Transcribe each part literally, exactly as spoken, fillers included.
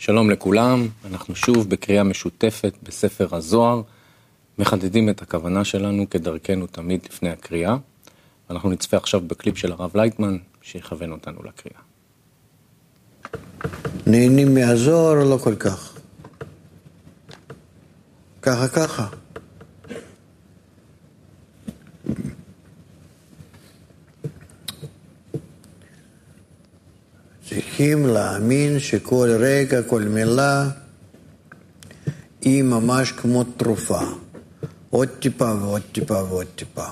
שלום לכולם, אנחנו שוב בקריאה משותפת בספר הזוהר, מחדדים את הכוונה שלנו כדרכנו תמיד לפני הקריאה. אנחנו נצפה עכשיו בקליפ של הרב לייטמן שיכוון אותנו לקריאה. נהנים מהזוהר או לא כל כך? ככה ככה. צריכים להאמין שכל רגע, כל מילה היא ממש כמו תרופה. עוד טיפה ועוד טיפה ועוד טיפה.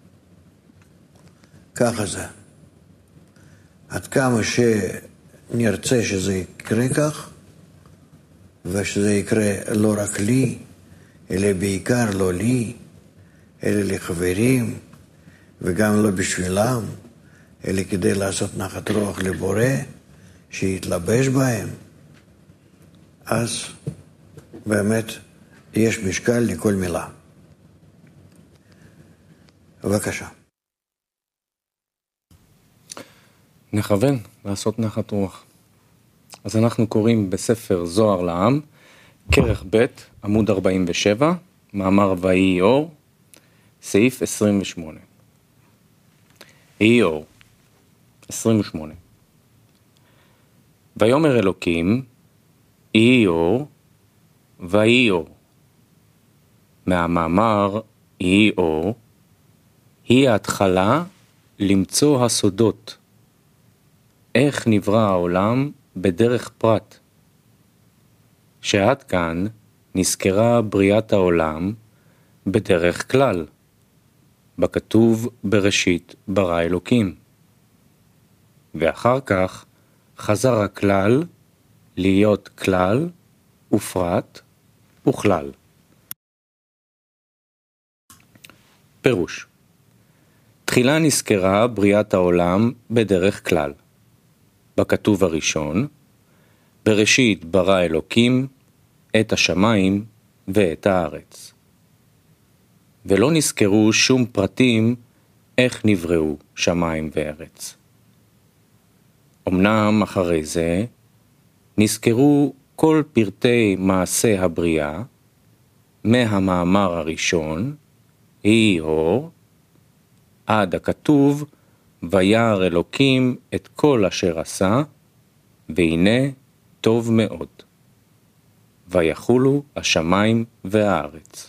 ככה זה. עד כמה שנרצה שזה יקרה כך, ושזה יקרה לא רק לי, אלא בעיקר לא לי, אלא לחברים, וגם לא בשבילם, אלא כדי לעשות נחת רוח לבורא, שיתלבש בהם, אז באמת יש משקל לכל מילה. בבקשה. נכוון לעשות נחת רוח. אז אנחנו קוראים בספר זוהר לעם, כרך ב' עמוד ארבעים ושבע, מאמר ויהי אור, סעיף עשרים ושמונה. יהי אור, עשרים ושמונה. ויאמר אלוקים, יהי אור, ויהי אור. מהמאמר יהי אור, היא ההתחלה למצוא הסודות. איך נברא העולם בדרך פרט. שעד כאן נזכרה בריאת העולם בדרך כלל. בכתוב בראשית ברא אלוקים. ואחר כך חזר הכלל להיות כלל ופרט וכלל. פירוש. תחילה נזכרה בריאת העולם בדרך כלל. בכתוב הראשון, בראשית ברא אלוקים את השמיים ואת הארץ. ולא נזכרו שום פרטים איך נבראו שמיים וארץ. אמנם אחרי זה נזכרו כל פרטי מעשה הבריאה מהמאמר הראשון, יהי אור, עד הכתוב וירא אלוקים את כל אשר עשה, והנה טוב מאוד. ויחולו השמיים והארץ.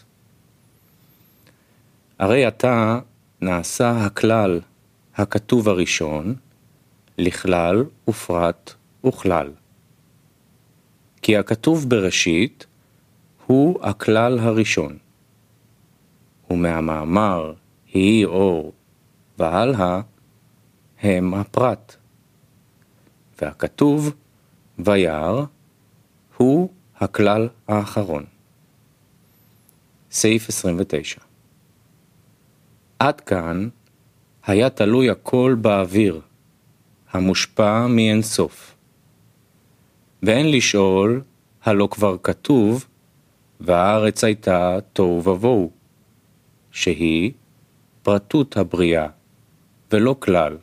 הרי עתה נעשה הכלל הכתוב הראשון, לכלל ופרט וכלל. כי הכתוב בראשית הוא הכלל הראשון. ומהמאמר יהי אור והלאה הם הפרט. והכתוב וירא הוא הכלל האחרון. סעיף עשרים ותשע. עד כאן היה תלוי הכל באוויר, המושפע מאין סוף. ואין לשאול, הלא כבר כתוב, והארץ הייתה תוהו ובוהו, שהיא פרטות הבריאה, ולא כלל.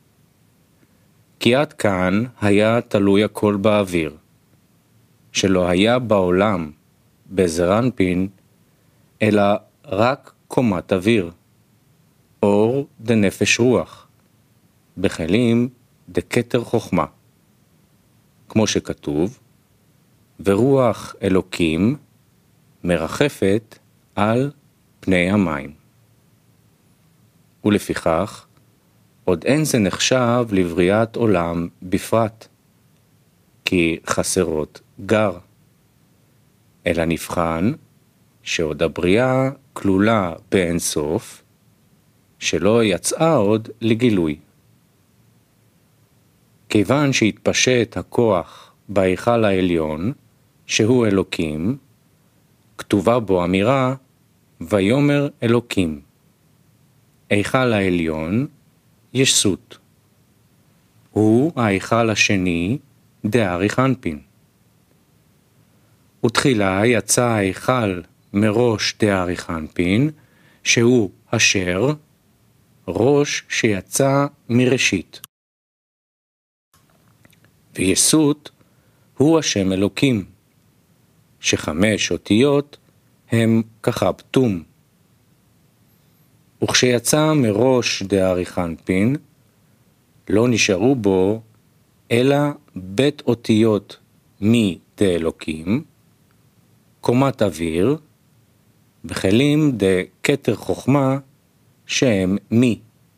כי עד כאן היה תלוי הכל באוויר, שלא היה בעולם, בזרנפין, אלא רק קומת אוויר, אור דנפש רוח, בכלים דקטר חוכמה. כמו שכתוב, ורוח אלוקים מרחפת על פני המים. ולפיכך, עוד אין זה נחשב לבריאת עולם בפרט, כי חסרות גר. אלא נבחן שעוד הבריאה כלולה באין סוף, שלא יצאה עוד לגילוי. כיוון שהתפשט הכוח בהיכל העליון, שהוא אלוקים, כתובה בו אמירה, ויאמר אלוקים. היכל העליון, יסות. הוא ההיכל השני, דאריך אנפין. ותחילה יצא ההיכל מראש דאריך אנפין, שהוא אשר, ראש שיצא מראשית. ויסות הוא השם אלוקים, שחמש אותיות הם כחבטום. וכשיצא מראש דאריך אנפין, לא נשארו בו אלא בית אותיות מי דאלוקים, קומת אוויר, וכלים דקטר חוכמה שהם מי.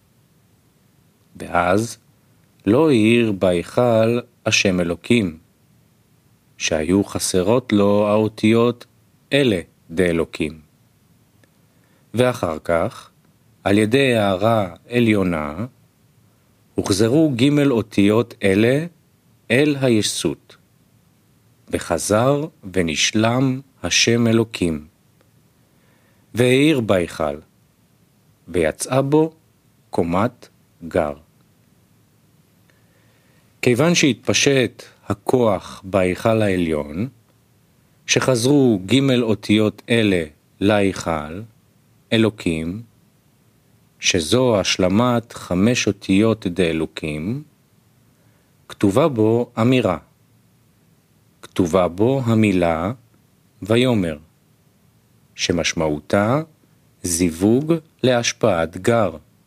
ואז לא העיר בהיכל השם אלוקים, שהיו חסרות לו האותיות אלה דאלוקים. ואחר כך, על ידי הערה עליונה, הוחזרו ג' אותיות אלה אל היסות, וחזר ונשלם השם אלוקים. והעיר בהיכל, ויצאה בו קומת גר. כיוון שהתפשט הכוח בהיכל העליון, שחזרו ג' אותיות אלה להיכל, אלוקים, שזו השלמת חמש אותיות דאלוקים, כתובה בו אמירה. כתובה בו המילה ויומר, שמשמעותה זיווג להשפעת גר.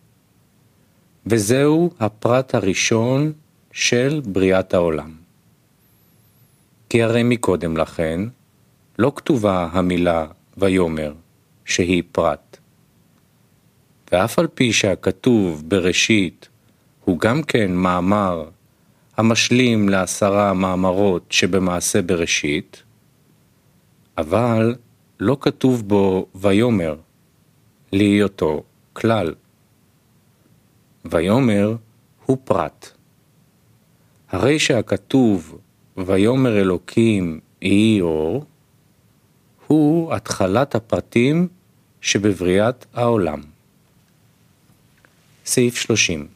וזהו הפרט הראשון של בריאת העולם. כי הרי מקודם לכן לא כתובה המילה ויומר שהיא פרט. ואף על פי שהכתוב בראשית הוא גם כן מאמר המשלים לעשרה מאמרות שבמעשה בראשית, אבל לא כתוב בו ויומר להיותו כלל. ויומר הוא פרט. הרי שהכתוב ויומר אלוקים יהי אור, הוא התחלת הפרטים שבבריאת העולם. סעיף שלושים.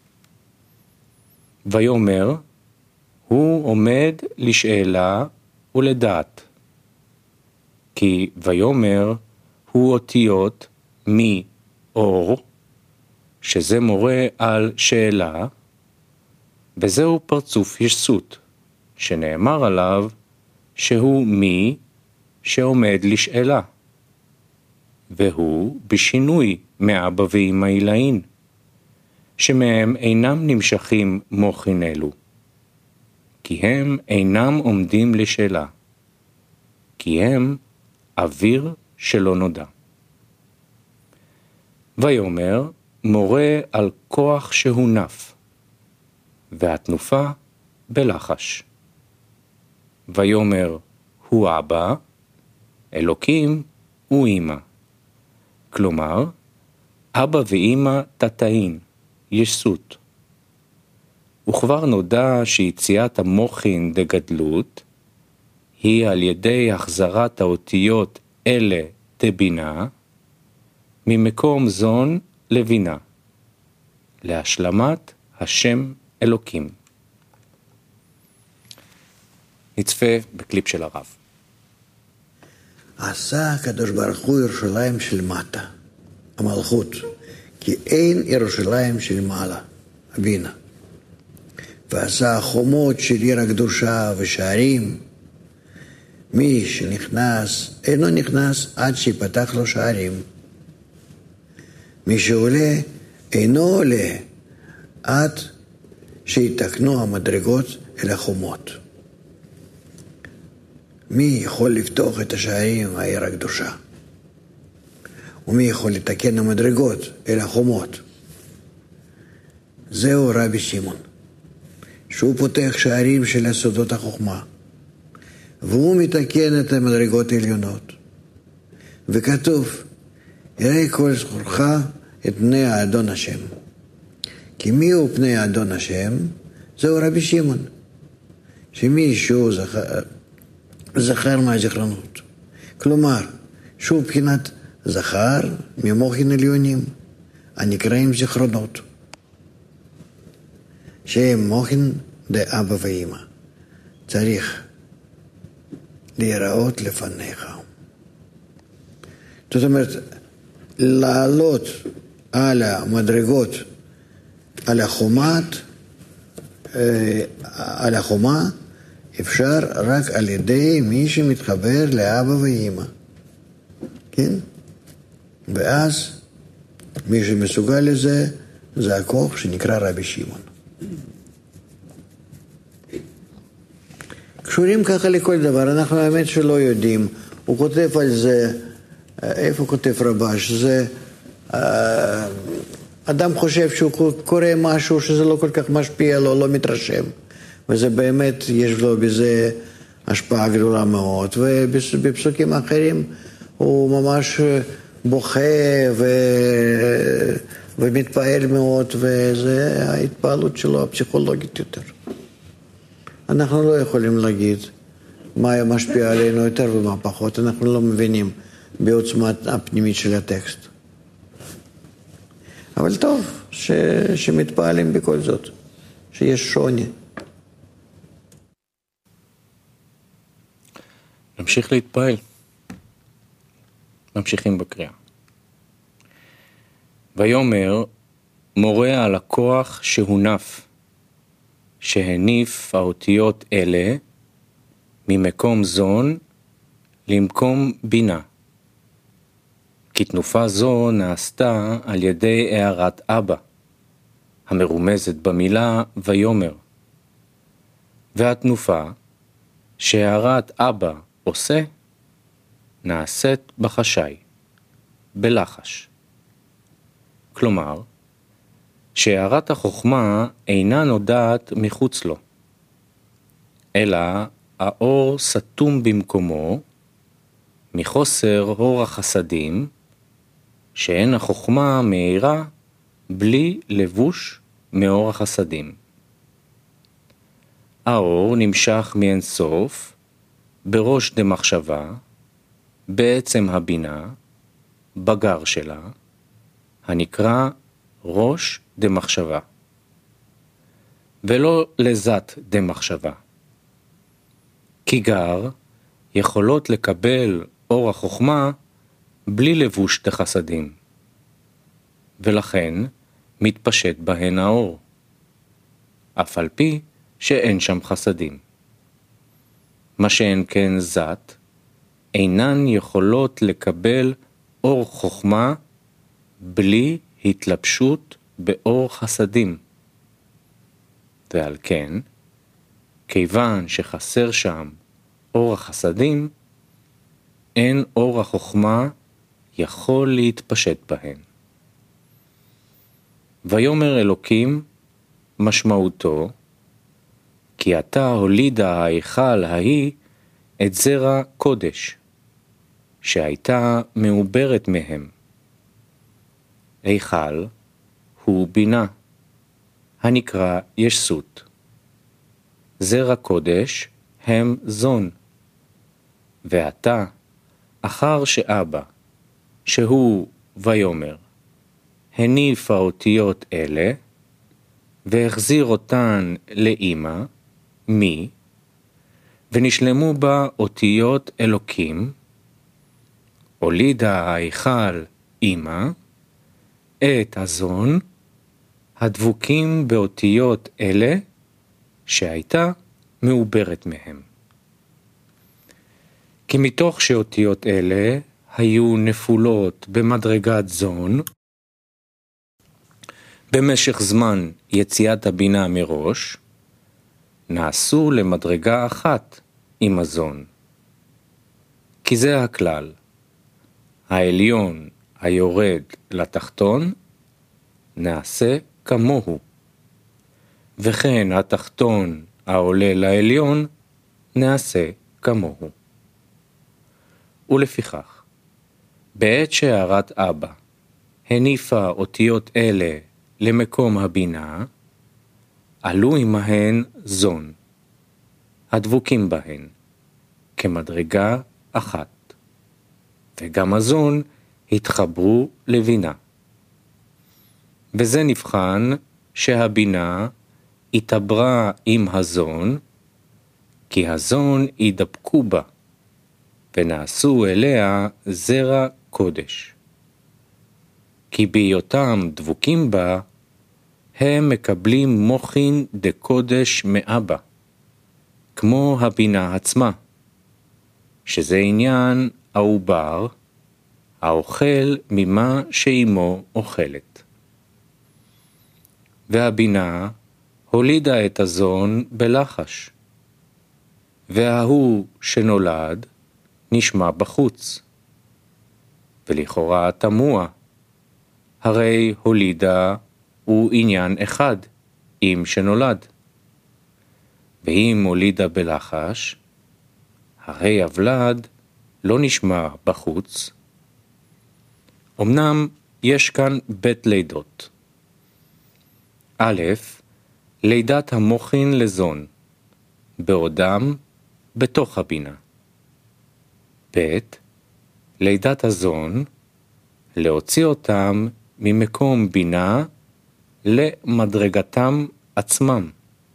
ויומר הוא עומד לשאלה ולדעת. כי ויומר הוא אותיות מי אור, שזה מורה על שאלה, וזהו פרצוף יסות, שנאמר עליו שהוא מי שעומד לשאלה, והוא בשינוי מאבא ואמא עילאין, שמהם אינם נמשכים מוחין אלו, כי הם אינם עומדים לשאלה, כי הם אוויר שלא נודע. ויומר מורה על כוח שהונף, והתנופה בלחש. ויומר הוא אבא, אלוקים הוא אמא. כלומר, אבא ואמא תתאין, יסות. וכבר נודע שיציאת המוחין דגדלות היא על ידי החזרת האותיות אלה דבינה, ממקום זון לבינה, להשלמת השם אלוקים. נצפה בקליפ של הרב. עשה הקדוש ברוך הוא ירושלים של מטה, המלכות, כי אין ירושלים של מעלה, הבינה. ועשה חומות של עיר הקדושה ושערים. מי שנכנס, אינו נכנס עד שיפתח לו שערים. מי שעולה, אינו עולה עד שיתקנו המדרגות אל החומות. מי יכול לפתוח את השערים העיר הקדושה? ומי יכול לתקן המדרגות אל החומות? זהו רבי שמעון, שהוא פותח שערים של יסודות החוכמה, והוא מתקן את המדרגות העליונות. וכתוב, יראה כל זכורך את פני האדון השם. כי מי הוא פני האדון השם? זהו רבי שמעון, שמי שהוא זכר, זכר מהזיכרונות. כלומר, שהוא בחינת זכר ממוחין עליונים, הנקראים זיכרונות, שהם מוחין דאבא ואמא. צריך להיראות לפניך. זאת אומרת, לעלות על המדרגות, על החומת, על החומה, אפשר רק על ידי מי שמתחבר לאבא ואמא. כן? ואז מי שמסוגל לזה, זה הכוח שנקרא רבי שמעון. קשורים ככה לכל דבר, אנחנו האמת שלא יודעים. הוא כותב על זה, איפה כותב רבש? זה, אדם חושב שהוא קורא משהו שזה לא כל כך משפיע לו, לא מתרשם. וזה באמת, יש לו בזה השפעה גדולה מאוד. ובפסוקים אחרים הוא ממש בוכה ו... ומתפעל מאוד, וזה ההתפעלות שלו הפסיכולוגית יותר. אנחנו לא יכולים להגיד מה משפיע עלינו יותר ומה פחות, אנחנו לא מבינים בעוצמה הפנימית של הטקסט. אבל טוב, ש... שמתפעלים בכל זאת, שיש שוני. נמשיך להתפעל. ממשיכים בקריאה. ויאמר מורה על הכוח שהונף, שהניף האותיות אלה ממקום זון למקום בינה. כי תנופה זו נעשתה על ידי הערת אבא, המרומזת במילה ויאמר. והתנופה שהערת אבא עושה, נעשית בחשאי, בלחש. כלומר, שהערת החוכמה אינה נודעת מחוץ לו, אלא האור סתום במקומו, מחוסר אור החסדים, שאין החוכמה מאירה בלי לבוש מאור החסדים. האור נמשך מאין סוף, בראש דמחשבה, בעצם הבינה, בגר שלה, הנקרא ראש דמחשבה, ולא לזת דמחשבה. כי גר יכולות לקבל אור החוכמה בלי לבוש דחסדים, ולכן מתפשט בהן האור, אף על פי שאין שם חסדים. מה שאין כן זת, אינן יכולות לקבל אור חוכמה בלי התלבשות באור חסדים. ועל כן, כיוון שחסר שם אור החסדים, אין אור החוכמה יכול להתפשט בהן. ויאמר אלוקים משמעותו, כי אתה הולידה ההיכל ההיא את זרע קודש, שהייתה מעוברת מהם. היכל הוא בינה, הנקרא ישסות. זרע קודש הם זון. ואתה, אחר שאבא, שהוא ויאמר, הניף האותיות אלה, והחזיר אותן לאמא, מי, ונשלמו בה אותיות אלוקים, הולידה ההיכל אמא, את הזון, הדבוקים באותיות אלה, שהייתה מעוברת מהם. כי מתוך שאותיות אלה היו נפולות במדרגת זון, במשך זמן יציאת הבינה מראש, נעשו למדרגה אחת עם הזון. כי זה הכלל, העליון היורד לתחתון, נעשה כמוהו, וכן התחתון העולה לעליון, נעשה כמוהו. ולפיכך, בעת שהערת אבא הניפה אותיות אלה למקום הבינה, עלו עמהן זון, הדבוקים בהן, כמדרגה אחת, וגם הזון התחברו לבינה. וזה נבחן שהבינה התעברה עם הזון, כי הזון ידבקו בה, ונעשו אליה זרע קודש. כי בהיותם דבוקים בה, הם מקבלים מוחין דקודש מאבא, כמו הבינה עצמה, שזה עניין העובר, האוכל ממה שאימו אוכלת. והבינה הולידה את הזון בלחש, וההוא שנולד נשמע בחוץ. ולכאורה תמוה, הרי הולידה הוא עניין אחד, אם שנולד. ואם הולידה בלחש, הרי הוולד לא נשמע בחוץ. אמנם יש כאן בית לידות. א', לידת המוחין לזון, בעודם בתוך הבינה. ב', לידת הזון, להוציא אותם ממקום בינה למדרגתם עצמם.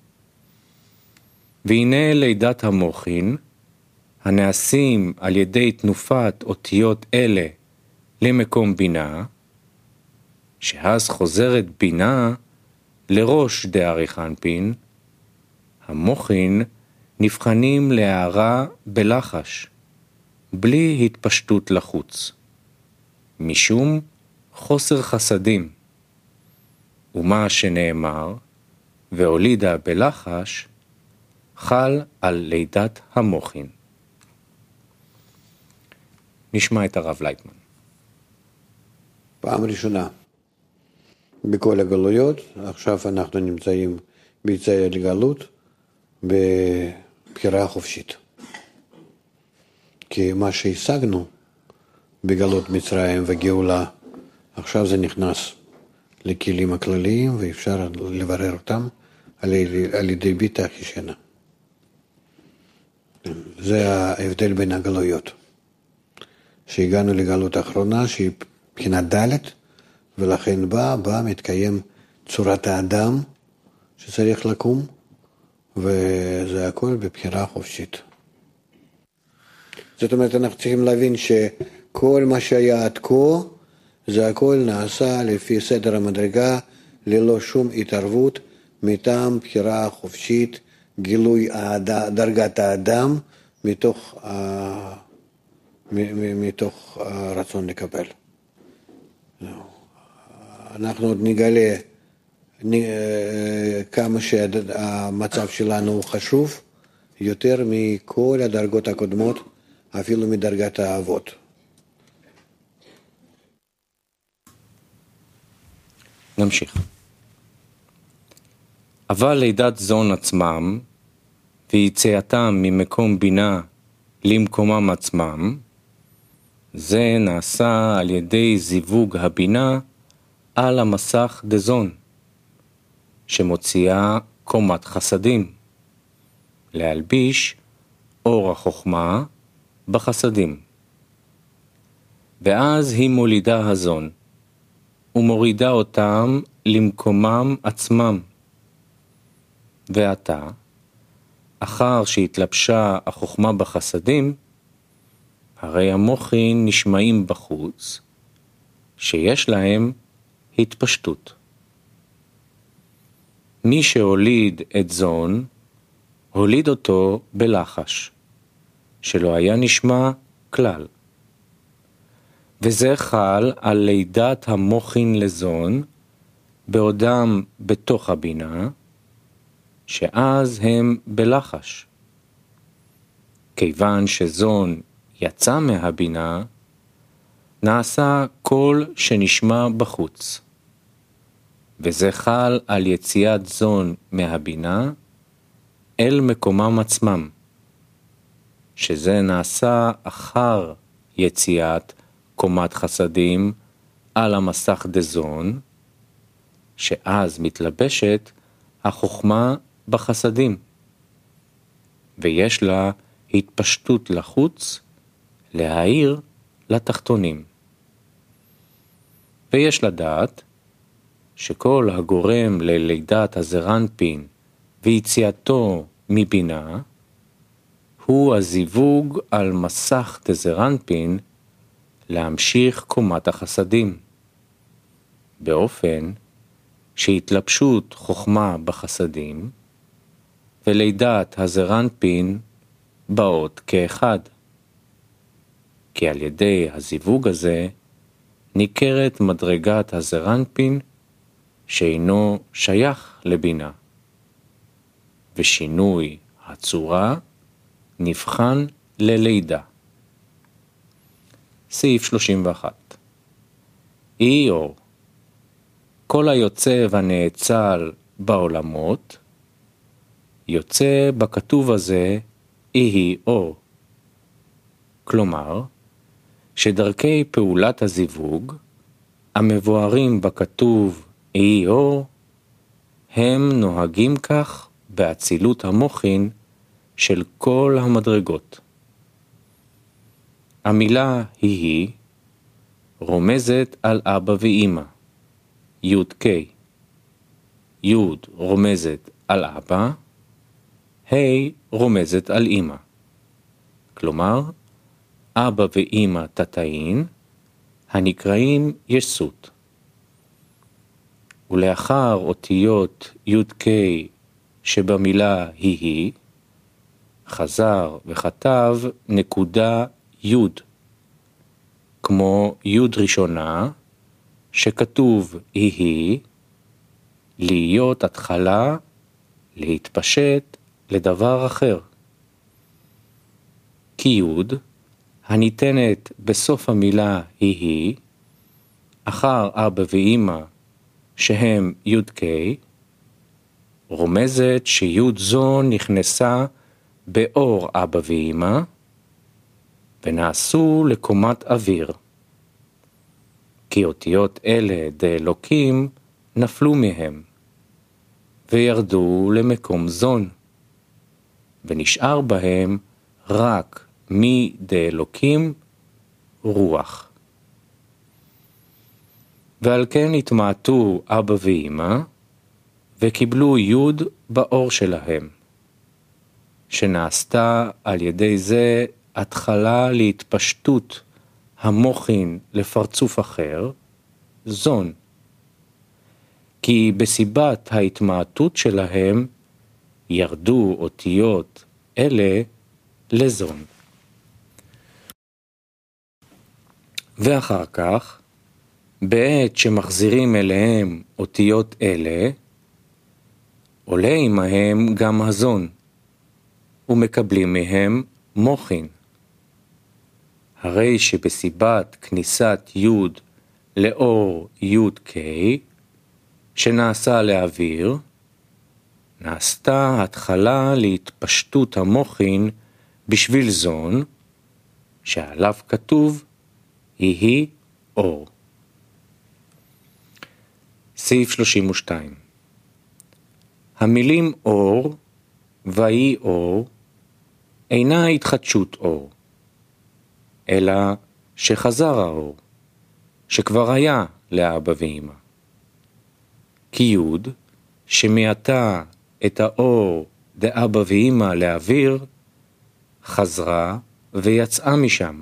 והנה לידת המוחין, הנעשים על ידי תנופת אותיות אלה למקום בינה, שאז חוזרת בינה לראש דארי חנפין, המוחין נבחנים להערה בלחש, בלי התפשטות לחוץ, משום חוסר חסדים. ומה שנאמר, והולידה בלחש, חל על לידת המוחין. נשמע את הרב לייטמן. פעם ראשונה בכל הגלויות, עכשיו אנחנו נמצאים ביציאת גלות בבחירה חופשית. כי מה שהשגנו בגלות מצרים וגאולה, עכשיו זה נכנס לכלים הכלליים ואפשר לברר אותם על, על ידי ביטה החישנה. זה ההבדל בין הגלויות. שהגענו לגלות האחרונה שהיא בחינה ד' ולכן בא, בא מתקיים צורת האדם שצריך לקום, וזה הכל בבחירה חופשית. זאת אומרת, אנחנו צריכים להבין שכל מה שהיה עד כה, זה הכל נעשה לפי סדר המדרגה, ללא שום התערבות, מטעם בחירה חופשית, גילוי דרגת האדם, מתוך, מתוך הרצון לקבל. אנחנו עוד נגלה כמה שהמצב שלנו הוא חשוב, יותר מכל הדרגות הקודמות, אפילו מדרגת האבות. נמשיך. אבל לידת זון עצמם, ויציאתם ממקום בינה למקומם עצמם, זה נעשה על ידי זיווג הבינה על המסך דזון, שמוציאה קומת חסדים, להלביש אור החוכמה בחסדים. ואז היא מולידה הזון, ומורידה אותם למקומם עצמם. ועתה, אחר שהתלבשה החוכמה בחסדים, הרי המוחין נשמעים בחוץ, שיש להם התפשטות. מי שהוליד את זון, הוליד אותו בלחש, שלא היה נשמע כלל. וזה חל על לידת המוחין לזון, בעודם בתוך הבינה, שאז הם בלחש. כיוון שזון יצא מהבינה, נעשה כל שנשמע בחוץ. וזה חל על יציאת זון מהבינה אל מקומם עצמם, שזה נעשה אחר יציאת קומת חסדים על המסך דזון, שאז מתלבשת החוכמה בחסדים, ויש לה התפשטות לחוץ להאיר לתחתונים. ויש לדעת שכל הגורם ללידת הזרנפין ויציאתו מבינה, הוא הזיווג על מסך דזרנפין להמשיך קומת החסדים, באופן שהתלבשות חוכמה בחסדים, ולידת הזרנפין באות כאחד. כי על ידי הזיווג הזה ניכרת מדרגת הזרנפין שאינו שייך לבינה, ושינוי הצורה נבחן ללידה. סעיף שלושים ואחת. איור, כל היוצא והנאצל בעולמות, יוצא בכתוב הזה איהי אור. כלומר, שדרכי פעולת הזיווג, המבוארים בכתוב איהי אור, הם נוהגים כך באצילות המוחין של כל המדרגות. המילה היא רומזת על אבא ואמא, יוד קי. יוד רומזת על אבא, ה' רומזת על אמא. כלומר, אבא ואמא תתאין, הנקראים יסות. ולאחר אותיות יוד קי שבמילה היא, חזר וכתב נקודה יוד, כמו יוד ראשונה, שכתוב היא, להיות התחלה, להתפשט לדבר אחר. כי יוד, הניתנת בסוף המילה היא, אחר אבא ואמא, שהם יוד קי, רומזת שיוד זו נכנסה באור אבא ואמא, ונעשו לקומת אוויר. כי אותיות אלה דאלוקים נפלו מהם, וירדו למקום זון, ונשאר בהם רק מי דאלוקים רוח. ועל כן התמעטו אבא ואמא, וקיבלו יוד באור שלהם, שנעשתה על ידי זה התחלה להתפשטות המוחין לפרצוף אחר, זון. כי בסיבת ההתמעטות שלהם ירדו אותיות אלה לזון. ואחר כך, בעת שמחזירים אליהם אותיות אלה, עולה עמהם גם הזון, ומקבלים מהם מוחין. הרי שבסיבת כניסת יוד לאור יוד קי, שנעשה לאוויר, נעשתה התחלה להתפשטות המוחין בשביל זון, שעליו כתוב יהי אור. סעיף שלושים ושתיים. המילים אור ויהי אור אינה התחדשות אור, אלא שחזר האור, שכבר היה לאבא ואמא. כי יוד, שמעתה את האור דאבא ואמא לאוויר, חזרה ויצאה משם.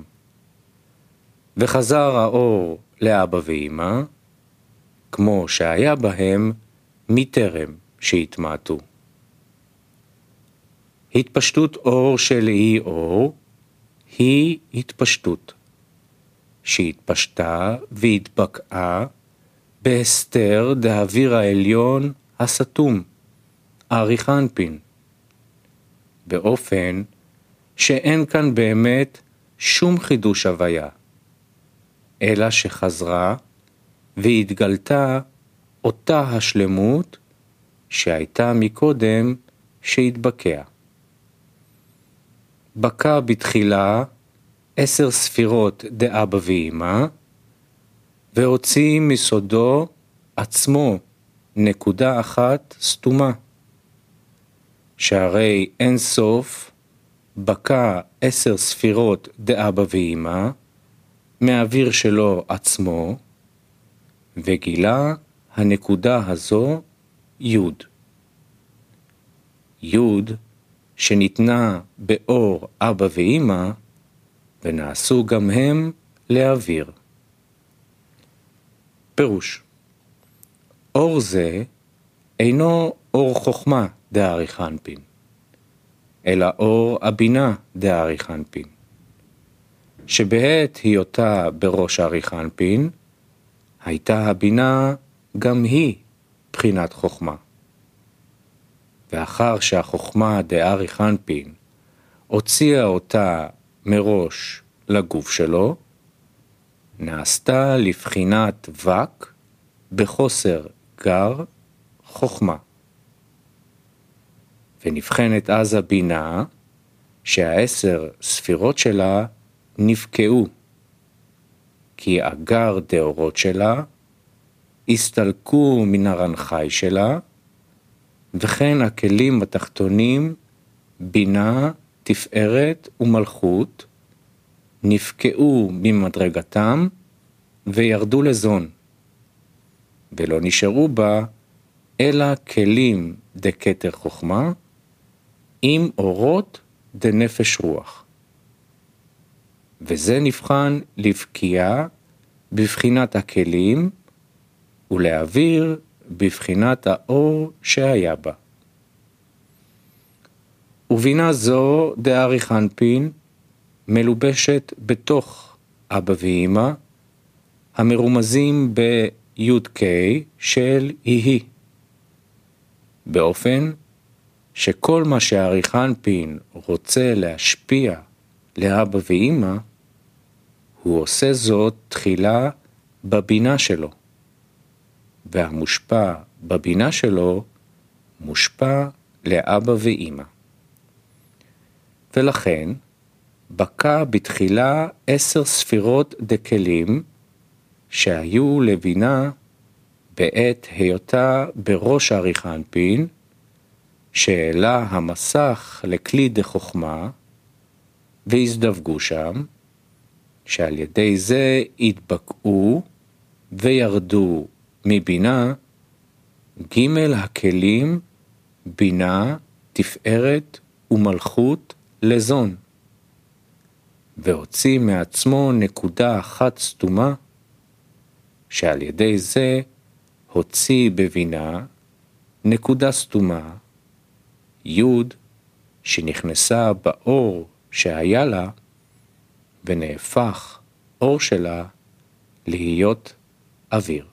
וחזר האור לאבא ואמא, כמו שהיה בהם מטרם שהתמעטו. התפשטות אור של אי אור היא התפשטות, שהתפשטה והתבקעה בהסתר דאוויר העליון הסתום, אריכנפין, באופן שאין כאן באמת שום חידוש הוויה, אלא שחזרה והתגלתה אותה השלמות שהייתה מקודם שהתבקע. בקע בתחילה עשר ספירות דאבא ואמא, והוציא מסודו עצמו נקודה אחת סתומה, שהרי אין סוף בקע עשר ספירות דאבא ואמא, מהאוויר שלו עצמו, וגילה הנקודה הזו יוד. יוד שניתנה באור אבא ואמא, ונעשו גם הם לאוויר. פירוש: אור זה אינו אור חוכמה דאריכנפין, אלא אור הבינה דאריך אנפין, שבעת היותה בראש אריך אנפין, הייתה הבינה גם היא בחינת חוכמה. ואחר שהחוכמה דאריך אנפין הוציאה אותה מראש לגוף שלו, נעשתה לבחינת וק בחוסר גר חוכמה. ונבחנת אז הבינה שהעשר ספירות שלה נפקעו, כי אגר דאורות שלה הסתלקו מן הרנחי שלה, וכן הכלים התחתונים, בינה, תפארת ומלכות, נפקעו ממדרגתם וירדו לזון, ולא נשארו בה אלא כלים דקטר חוכמה, עם אורות דנפש רוח. וזה נבחן לבקיעה בבחינת הכלים, ולהעביר בבחינת האור שהיה בה. ובינה זו דאריך אנפין מלובשת בתוך אבא ואמא, המרומזים ב-י'-K של יהי, באופן שכל מה שאריך אנפין רוצה להשפיע לאבא ואמא, הוא עושה זאת תחילה בבינה שלו, והמושפע בבינה שלו מושפע לאבא ואמא. ולכן בקע בתחילה עשר ספירות דקלים שהיו לבינה בעת היותה בראש אריך אנפין, שהעלה המסך לכלי דחוכמה, והזדווגו שם, שעל ידי זה התבקעו וירדו מבינה ג' הכלים, בינה, תפארת ומלכות לזון, והוציא מעצמו נקודה אחת סתומה, שעל ידי זה הוציא בבינה נקודה סתומה, י' שנכנסה באור שהיה לה, ונהפך אור שלה להיות אוויר.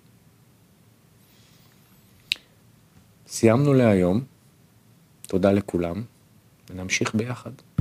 סיימנו להיום, תודה לכולם, ונמשיך ביחד.